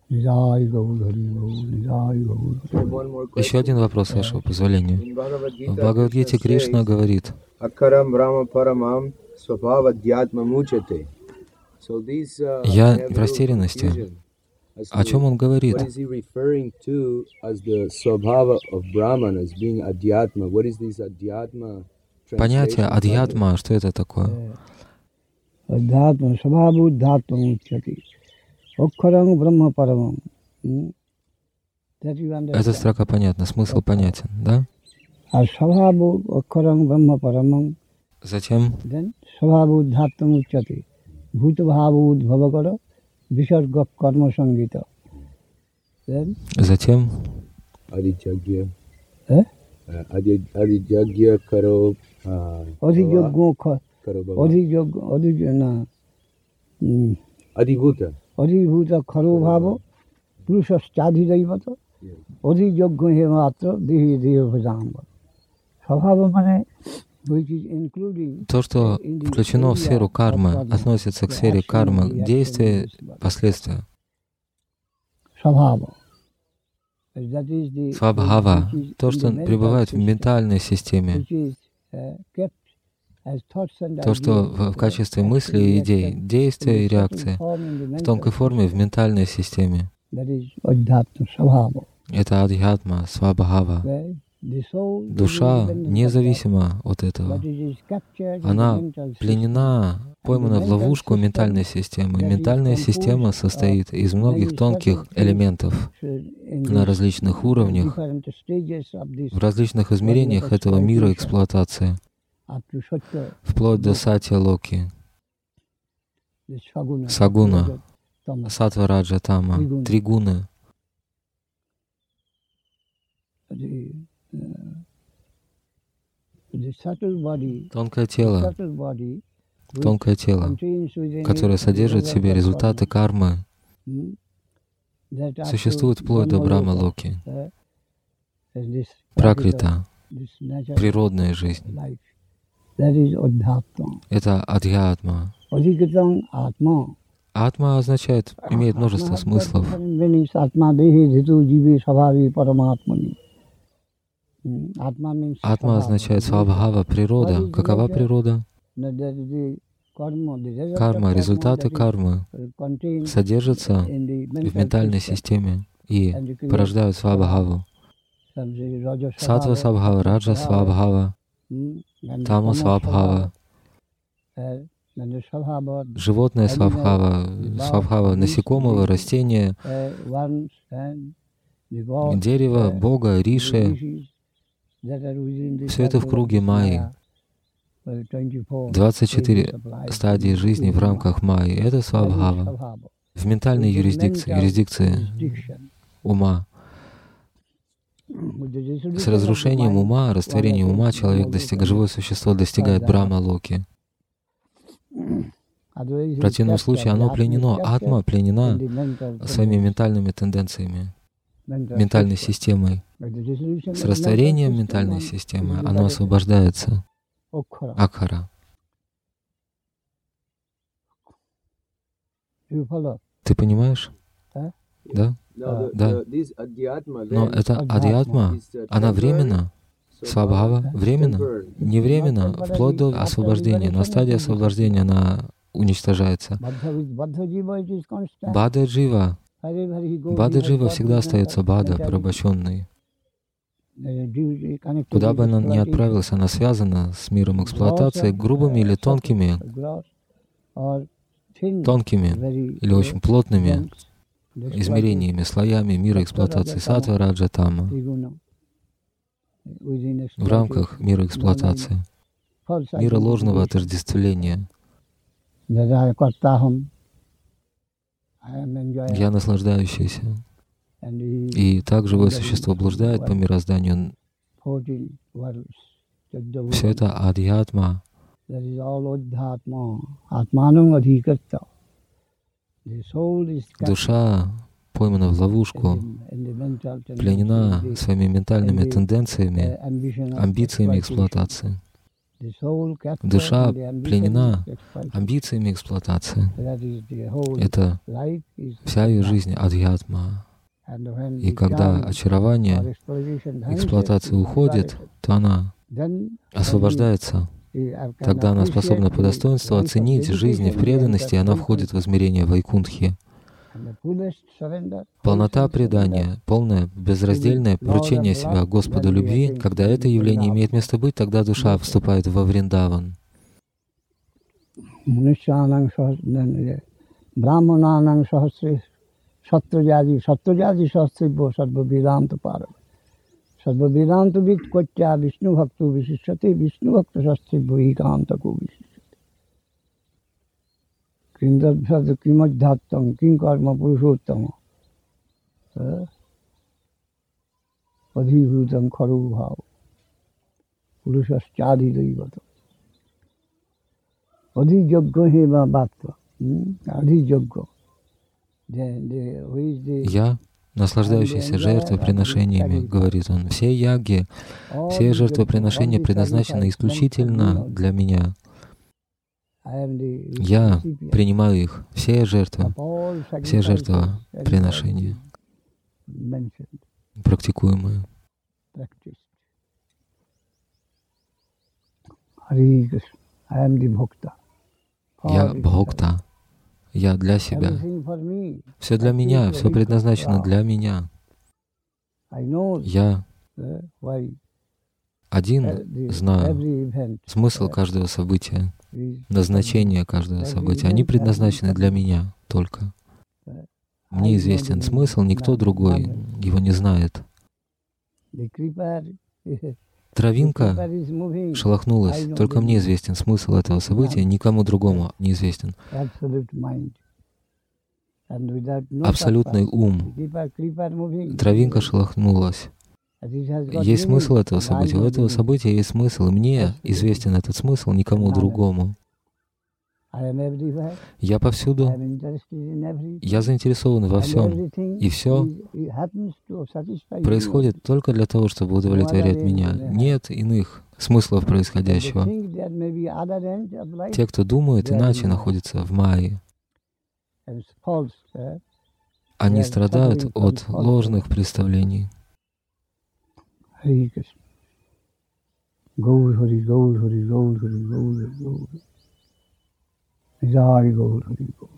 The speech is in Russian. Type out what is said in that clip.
Еще один вопрос, с вашего позволения. В Бхагавад-гите Кришна говорит: «Я в растерянности». О чем он говорит? Понятие адьятма, что это такое? Эта строка понятна, смысл понятен, да? Затем то, что включено в сферу кармы, относится к сфере кармы, действия, последствия. Свабхава, то, что пребывает в ментальной системе, то, что в качестве мысли и идей, действия и реакции в тонкой форме в ментальной системе. Это адхьятма, свабхава. Душа независима от этого. Она пленена, поймана в ловушку ментальной системы. Ментальная система состоит из многих тонких элементов на различных уровнях, в различных измерениях этого мира эксплуатации, вплоть до сатья локи, сагуна, сатва, раджа, тама, три гуны. Тонкое тело, которое содержит в себе результаты кармы, существует вплоть до Брахма-локи. Пракрита, природная жизнь. Это адхьятма. Атма означает, имеет множество смыслов. Атма означает свабхава, природа. Какова природа? Карма, результаты кармы содержатся в ментальной системе и порождают свабхаву. Сатва свабхава, раджа свабхава, тама свабхава, животное свабхава, свабхава насекомого, растения, дерево, бога, риши. Все это в круге майи. 24 стадии жизни в рамках майи. Это свабхава. В ментальной юрисдикции ума. С разрушением ума, растворением ума живое существо достигает Брахма-локи. В противном случае оно пленено, атма пленена своими ментальными тенденциями, ментальной системой. С растворением ментальной системы оно освобождается. Акхара. Ты понимаешь? Да? Да. Но это адхьятма, она временна. Свабхава временно, не временно, вплоть до освобождения. На стадии освобождения она уничтожается. Бада-джива. Бада-джива всегда остается бада, порабощенной. Куда бы она ни отправилась, она связана с миром эксплуатации, грубыми или тонкими или очень плотными измерениями, слоями мира эксплуатации сатва, раджа, тама. В рамках мира эксплуатации, мира ложного отождествления. Я наслаждающийся. И так живое существо блуждает по мирозданию. Все это адхьятма. Душа поймана в ловушку, пленена своими ментальными тенденциями, амбициями эксплуатации. Душа пленена амбициями эксплуатации. Это вся ее жизнь, адхьятма. И когда очарование эксплуатации уходит, то она освобождается. Тогда она способна по достоинству оценить жизнь в преданности, и она входит в измерение Вайкунтхи. Полнота предания, полное безраздельное вручение себя Господу любви, когда это явление имеет место быть, тогда душа вступает во Вриндаван. Sarva Vedanta Vidkotya Vishnu Bhaktu Vishishyate Vishnu Bhakta Shastri Ekanta Ko Vishishyate. Kindad Sadhu Kimadhyattam Kim Karma Purushottama Adhibhutam Kharu Bhav Purushashchadi Daivata Adhi Yogga Heva Bhattva Adhi Yogga. Я, наслаждающийся жертвоприношениями, говорит он, все яги, все жертвоприношения предназначены исключительно для меня. Я принимаю их, все жертвоприношения, практикуемые. Я бхокта. Я для себя. Все для меня, все предназначено для меня. Я один знаю смысл каждого события, назначение каждого события. Они предназначены для меня только. Мне известен смысл, никто другой его не знает. Травинка шелохнулась, только мне известен смысл этого события, никому другому неизвестен. Абсолютный ум. Травинка шелохнулась. Есть смысл этого события. У этого события есть смысл, и мне известен этот смысл, никому другому. Я повсюду, я заинтересован во всем, и все происходит только для того, чтобы удовлетворять меня. Нет иных смыслов происходящего. Те, кто думает иначе, находятся в майе. Они страдают от ложных представлений. Jai Gaur Hari Gaur.